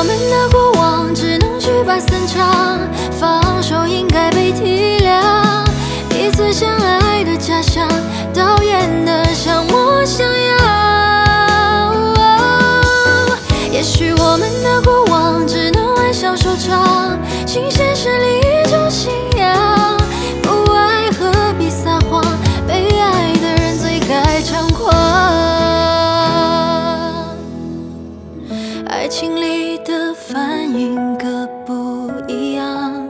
我们的过往只能去把散场，放手应该被体谅。彼此相爱的假象，导演的像我想要。也许我们的过往只能玩笑收场，新鲜是另一种信仰。不爱何必撒谎，被爱的人最该猖狂。爱情里的反应各不一样，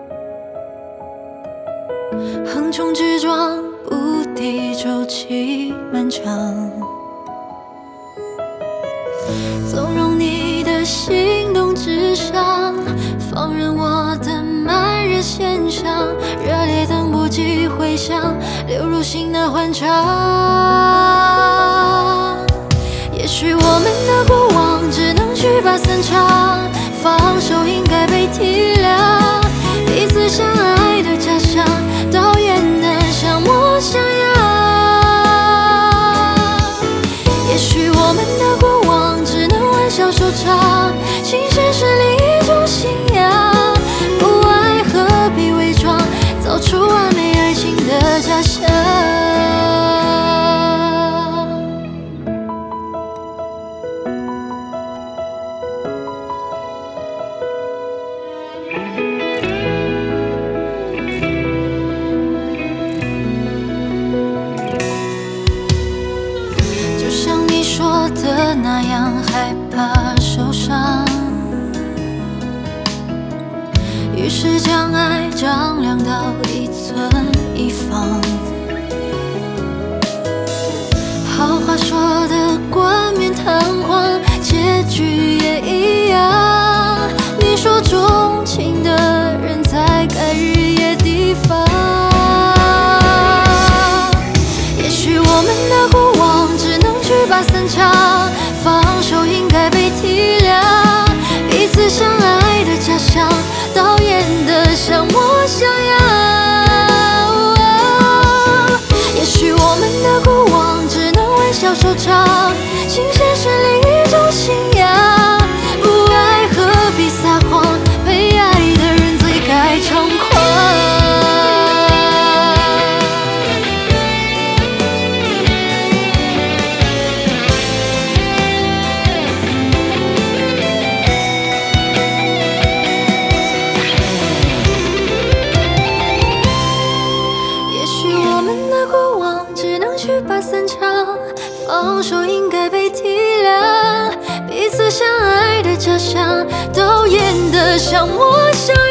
横冲直撞，不敌周期漫长。纵容你的行动至上，放任我的慢热现象，热烈等不及回响，流入心的欢畅。也许我们的过往只能去把散场，放手应该被体谅。彼此相爱的假象，导演的像我想要。也许我们的过往只能玩笑收场，新鲜是另一种信仰。不爱何必伪装，造出完美爱情的假象。就像你说的那样，害怕受伤，于是将爱丈量到一寸一方。好话说的冠冕堂皇，结局也一样。你说钟情的人才该日夜提防。也许我们的过往只能去把散场，放手应该被体谅。彼此相爱的假象，导演的像我想要。也许我们的过往只能玩笑收场，新鲜是另一种信仰。不爱何必撒谎，被爱的人最该猖狂。去把散场，放手应该被体谅。彼此相爱的假象，导演的像我想要。